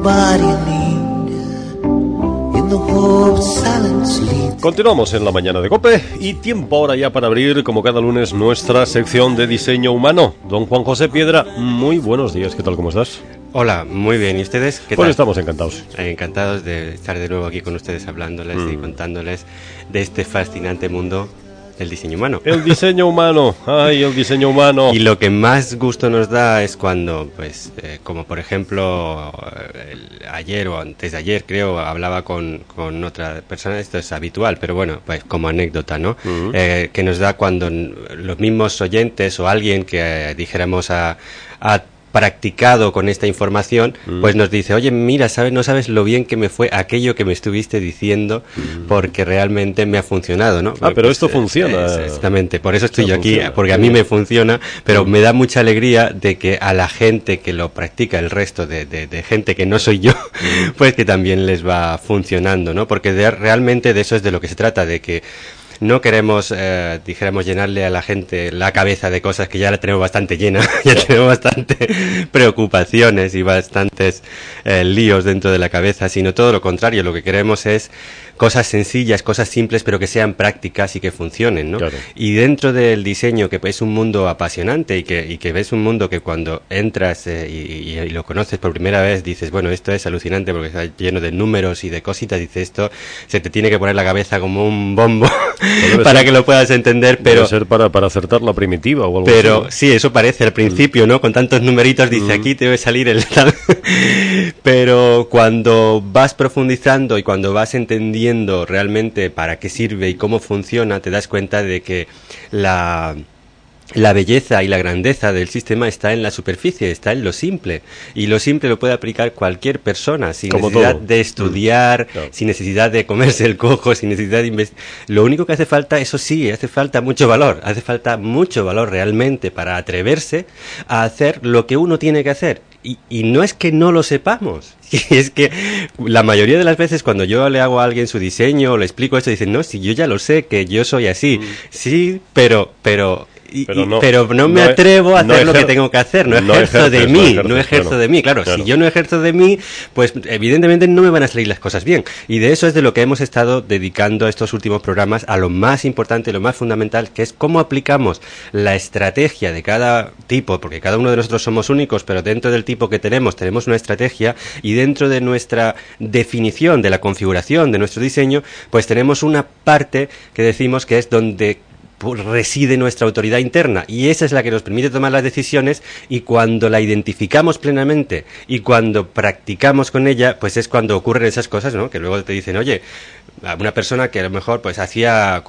nobody need. In the hope silence leads. Continuamos en la mañana de COPE y tiempo ahora ya para abrir, como cada lunes, nuestra sección de diseño humano. Don Juan José Piedra, muy buenos días, ¿qué tal, cómo estás? Hola, muy bien, ¿y ustedes? ¿Qué Pues tal? estamos encantados. Encantados de estar de nuevo aquí con ustedes hablándoles y contándoles de este fascinante mundo del diseño humano. El diseño humano, ay, el diseño humano. Y lo que más gusto nos da es cuando, pues, como por ejemplo, ayer o antes de ayer, creo, hablaba con otra persona, esto es habitual, pero bueno, pues como anécdota, ¿no? Que nos da cuando los mismos oyentes o alguien que dijéramos ha practicado con esta información, pues nos dice, oye, mira, no sabes lo bien que me fue aquello que me estuviste diciendo, porque realmente me ha funcionado, ¿no? Pero esto funciona. Exactamente, por eso estoy yo aquí, funciona. porque a mí me funciona, pero me da mucha alegría de que a la gente que lo practica, el resto de gente que no soy yo, pues que también les va funcionando, ¿no? Porque realmente de eso es de lo que se trata, de que no queremos, dijéramos, llenarle a la gente la cabeza de cosas que ya la tenemos bastante llena, ya tenemos bastante preocupaciones y bastantes líos dentro de la cabeza, sino todo lo contrario, lo que queremos es cosas sencillas, cosas simples, pero que sean prácticas y que funcionen, ¿no? Claro. Y dentro del diseño, que es un mundo apasionante y que ves un mundo que cuando entras y lo conoces por primera vez, dices, bueno, esto es alucinante porque está lleno de números y de cositas, dices, esto se te tiene que poner la cabeza como un bombo para que lo puedas entender, pero... Debe ser para acertar la primitiva o algo Pero así, sí, eso parece al principio, ¿no? Con tantos numeritos dice, aquí te debe salir el tal. Pero cuando vas profundizando y cuando vas entendiendo realmente para qué sirve y cómo funciona, te das cuenta de que la belleza y la grandeza del sistema está en la superficie, está en lo simple. Y lo simple lo puede aplicar cualquier persona, sin Como necesidad todo. de estudiar, Claro. sin necesidad de comerse el coco, sin necesidad de investigar. Lo único que hace falta, eso sí, hace falta mucho valor realmente para atreverse a hacer lo que uno tiene que hacer. Y no es que no lo sepamos, es que la mayoría de las veces cuando yo le hago a alguien su diseño o le explico esto, dicen, no, si yo ya lo sé, que yo soy así. Sí, pero no me atrevo a hacer lo que tengo que hacer, no ejerzo de mí, claro, si yo no ejerzo de mí, pues evidentemente no me van a salir las cosas bien, y de eso es de lo que hemos estado dedicando estos últimos programas, a lo más importante, lo más fundamental, que es cómo aplicamos la estrategia de cada tipo, porque cada uno de nosotros somos únicos, pero dentro del tipo que tenemos una estrategia, y dentro de nuestra definición, de la configuración de nuestro diseño, pues tenemos una parte que decimos que es donde reside nuestra autoridad interna, y esa es la que nos permite tomar las decisiones, y cuando la identificamos plenamente y cuando practicamos con ella, pues es cuando ocurren esas cosas, ¿no? Que luego te dicen, oye, a una persona que a lo mejor pues hace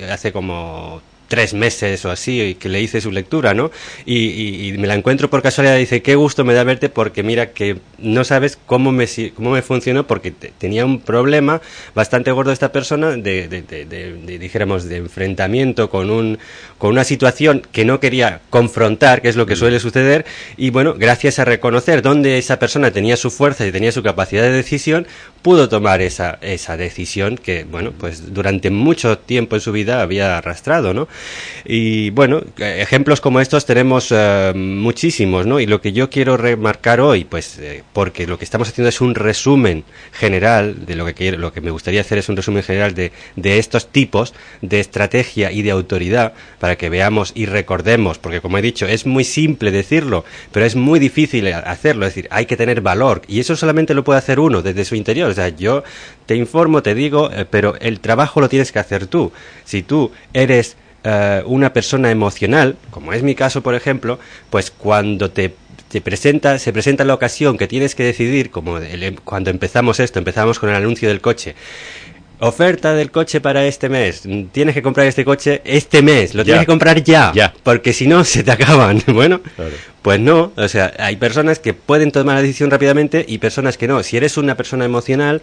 como 3 meses o así, y que le hice su lectura, ¿no? Y me la encuentro por casualidad y dice, qué gusto me da verte, porque mira que no sabes cómo me funcionó, porque tenía un problema bastante gordo esta persona dijéramos, de enfrentamiento con una situación que no quería confrontar, que es lo que suele suceder, y bueno, gracias a reconocer dónde esa persona tenía su fuerza y tenía su capacidad de decisión, pudo tomar esa decisión que, bueno, pues durante mucho tiempo en su vida había arrastrado, ¿no? Y bueno, ejemplos como estos tenemos muchísimos, ¿no? Y lo que yo quiero remarcar hoy, pues porque lo que estamos haciendo es un resumen general de lo que me gustaría hacer es un resumen general de estos tipos de estrategia y de autoridad, para que veamos y recordemos, porque como he dicho, es muy simple decirlo, pero es muy difícil hacerlo, es decir, hay que tener valor, y eso solamente lo puede hacer uno desde su interior. O sea, yo te informo, te digo, pero el trabajo lo tienes que hacer tú. Si tú eres una persona emocional, como es mi caso, por ejemplo, pues cuando se presenta la ocasión que tienes que decidir, como cuando empezamos con el anuncio del coche, oferta del coche para este mes, tienes que comprar este coche este mes, lo tienes que comprar ya, porque si no se te acaban. Bueno, claro. Pues no, o sea, hay personas que pueden tomar la decisión rápidamente y personas que no. Si eres una persona emocional,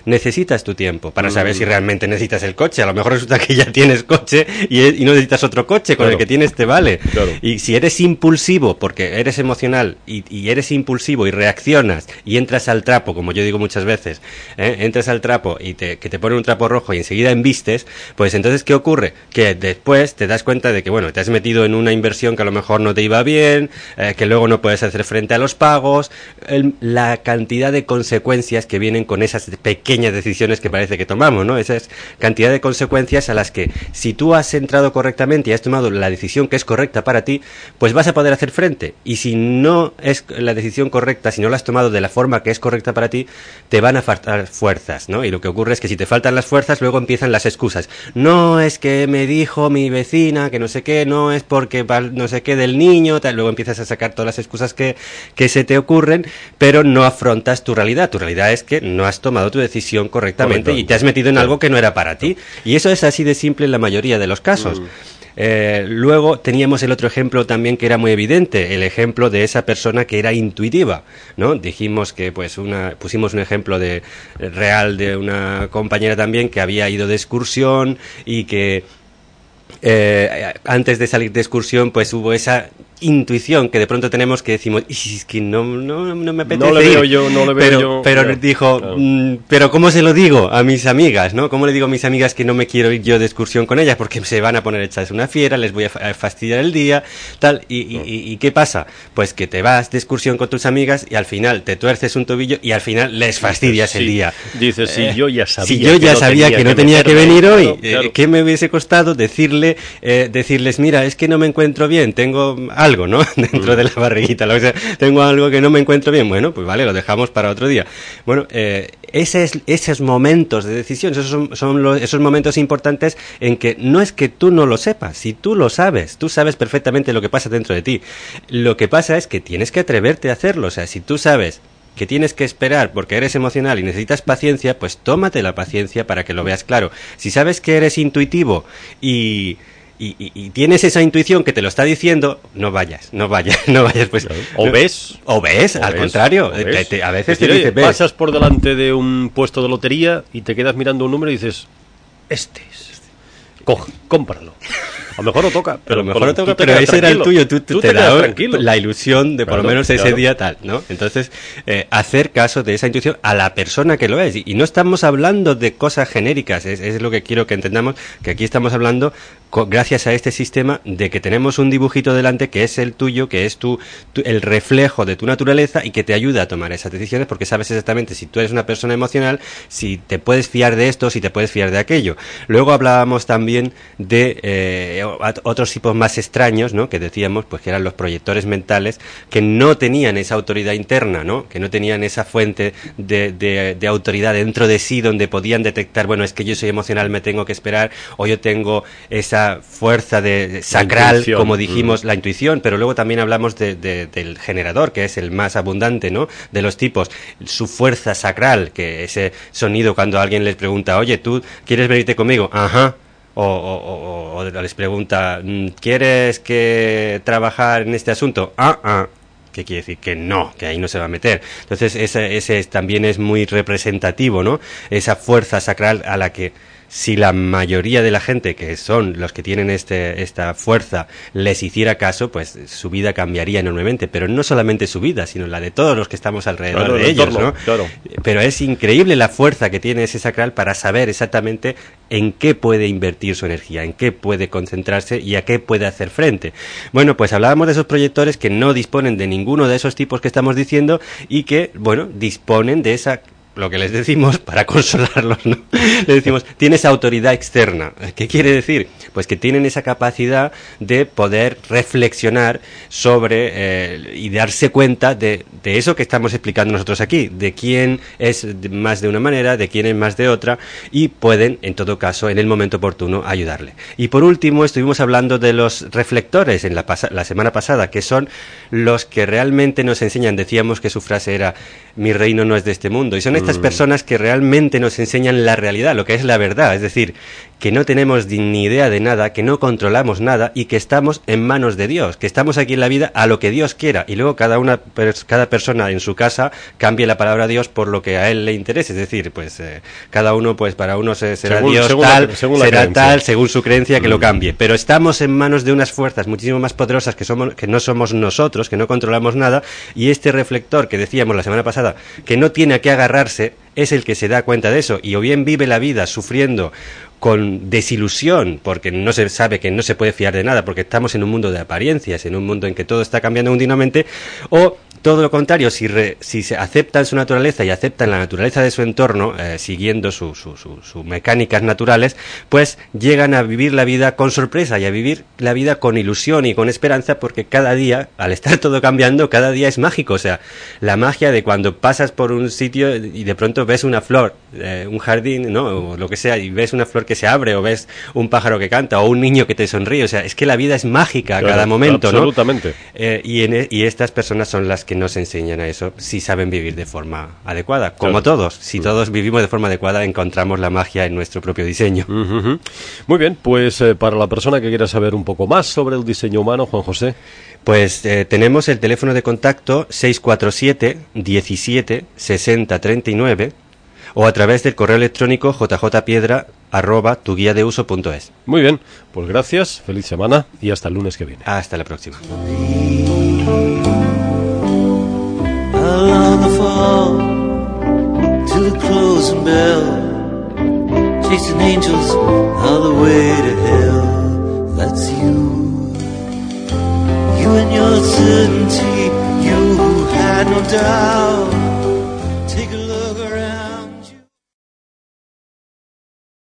necesitas tu tiempo para saber si realmente necesitas el coche. A lo mejor resulta que ya tienes coche y no necesitas otro coche, con el que tienes te vale. Claro. Y si eres impulsivo, porque eres emocional y eres impulsivo y reaccionas y entras al trapo, como yo digo muchas veces, entras al trapo y que te ponen un trapo rojo y enseguida embistes, pues entonces ¿qué ocurre? Que después te das cuenta de que, bueno, te has metido en una inversión que a lo mejor no te iba bien, que luego no puedes hacer frente a los pagos, la cantidad de consecuencias que vienen con esas pequeñas decisiones que parece que tomamos, ¿no? Esa cantidad de consecuencias a las que, si tú has entrado correctamente y has tomado la decisión que es correcta para ti, pues vas a poder hacer frente. Y si no es la decisión correcta, si no la has tomado de la forma que es correcta para ti, te van a faltar fuerzas, ¿no? Y lo que ocurre es que si te faltan las fuerzas, luego empiezan las excusas. No es que me dijo mi vecina que no sé qué, no es porque no sé qué del niño, tal. Luego empiezas a sacar todas las excusas que se te ocurren, pero no afrontas tu realidad. Tu realidad es que no has tomado tu decisión correctamente y te has metido en algo que no era para ti. Y eso es así de simple en la mayoría de los casos. Luego teníamos el otro ejemplo también que era muy evidente, el ejemplo de esa persona que era intuitiva, ¿no? Dijimos que pusimos un ejemplo real de una compañera también que había ido de excursión y que antes de salir de excursión pues hubo esa intuición que de pronto tenemos que decimos, es que no me apetece no le veo ir. yo, no le veo yo. Pero dijo, claro. Pero ¿cómo se lo digo a mis amigas, no? ¿Cómo le digo a mis amigas que no me quiero ir yo de excursión con ellas? Porque se van a poner hechas una fiera, les voy a fastidiar el día, tal. ¿Y qué pasa? Pues que te vas de excursión con tus amigas y al final te tuerces un tobillo y al final les fastidias el día. Dices, si yo ya sabía, que no tenía que venir hoy, claro. ¿qué me hubiese costado decirles, mira, es que no me encuentro bien, tengo algo, ¿no? Dentro de la barriguita, o sea, tengo algo que no me encuentro bien. Bueno, pues vale, lo dejamos para otro día. Bueno, esos momentos de decisión, esos momentos importantes en que no es que tú no lo sepas, si tú lo sabes, tú sabes perfectamente lo que pasa dentro de ti. Lo que pasa es que tienes que atreverte a hacerlo. O sea, si tú sabes que tienes que esperar porque eres emocional y necesitas paciencia, pues tómate la paciencia para que lo veas claro. Si sabes que eres intuitivo y tienes esa intuición que te lo está diciendo, no vayas, pues. O ves, al contrario, a veces te dice, ves. Pasas por delante de un puesto de lotería y te quedas mirando un número y dices, este es, cómpralo. A lo mejor no toca, pero ese era el tuyo, tú te das tranquilo. La ilusión de por lo menos ese claro. día tal, ¿no? Entonces, hacer caso de esa intuición a la persona que lo es. Y no estamos hablando de cosas genéricas, es lo que quiero que entendamos, que aquí estamos hablando, gracias a este sistema, de que tenemos un dibujito delante que es el tuyo, que es el reflejo de tu naturaleza y que te ayuda a tomar esas decisiones porque sabes exactamente si tú eres una persona emocional, si te puedes fiar de esto, si te puedes fiar de aquello. Luego hablábamos también de otros tipos más extraños, ¿no? Que decíamos, pues que eran los proyectores mentales, que no tenían esa autoridad interna, ¿no? Que no tenían esa fuente de autoridad dentro de sí donde podían detectar, bueno, es que yo soy emocional, me tengo que esperar, o yo tengo esa fuerza sacral, como dijimos, la intuición, pero luego también hablamos del generador, que es el más abundante, ¿no? De los tipos, su fuerza sacral, que ese sonido cuando alguien les pregunta, oye, ¿tú quieres venirte conmigo? Ajá. O les pregunta, ¿quieres que trabajar en este asunto? ¿Qué quiere decir? Que no, que ahí no se va a meter. Entonces ese también es muy representativo, ¿no? Esa fuerza sacral a la que, si la mayoría de la gente, que son los que tienen esta fuerza, les hiciera caso, pues su vida cambiaría enormemente. Pero no solamente su vida, sino la de todos los que estamos alrededor de ellos, ¿no? Claro. Pero es increíble la fuerza que tiene ese sacral para saber exactamente en qué puede invertir su energía, en qué puede concentrarse y a qué puede hacer frente. Bueno, pues hablábamos de esos proyectores que no disponen de ninguno de esos tipos que estamos diciendo y que, bueno, disponen de esa, lo que les decimos para consolarlos, ¿no? Les decimos, tienes autoridad externa. ¿Qué quiere decir? Pues que tienen esa capacidad de poder reflexionar sobre y darse cuenta de eso que estamos explicando nosotros aquí, de quién es más de una manera, de quién es más de otra, y pueden, en todo caso, en el momento oportuno, ayudarle. Y por último, estuvimos hablando de los reflectores en la semana pasada, que son los que realmente nos enseñan. Decíamos que su frase era, mi reino no es de este mundo, y son estas personas que realmente nos enseñan la realidad, lo que es la verdad, es decir, que no tenemos ni idea de nada, que no controlamos nada y que estamos en manos de Dios, que estamos aquí en la vida a lo que Dios quiera y luego cada persona en su casa cambie la palabra Dios por lo que a él le interese, es decir, pues cada uno, pues para uno será Dios tal, según su creencia que lo cambie, pero estamos en manos de unas fuerzas muchísimo más poderosas que no somos nosotros, que no controlamos nada, y este reflector que decíamos la semana pasada, que no tiene a qué agarrarse, es el que se da cuenta de eso, y o bien vive la vida sufriendo con desilusión, porque no se sabe que no se puede fiar de nada, porque estamos en un mundo de apariencias, en un mundo en que todo está cambiando continuamente, o todo lo contrario, si se aceptan su naturaleza y aceptan la naturaleza de su entorno, siguiendo sus mecánicas naturales, pues llegan a vivir la vida con sorpresa y a vivir la vida con ilusión y con esperanza, porque cada día, al estar todo cambiando, cada día es mágico. O sea, la magia de cuando pasas por un sitio y de pronto ves una flor, un jardín, ¿no? O lo que sea, y ves una flor que se abre, o ves un pájaro que canta, o un niño que te sonríe. O sea, es que la vida es mágica a cada momento, absolutamente. ¿no? Y estas personas son las que nos enseñan a eso, si saben vivir de forma adecuada, como todos. Si todos vivimos de forma adecuada, encontramos la magia en nuestro propio diseño. Muy bien, pues para la persona que quiera saber un poco más sobre el diseño humano, Juan José. Pues tenemos el teléfono de contacto 647 17 60 39 o a través del correo electrónico jjpiedra@tuguiadeuso.es. Muy bien, pues gracias, feliz semana y hasta el lunes que viene. Hasta la próxima. Along the fall to the closing bell, chasing angels all the way to hell. That's you and your certainty, you who had no doubt.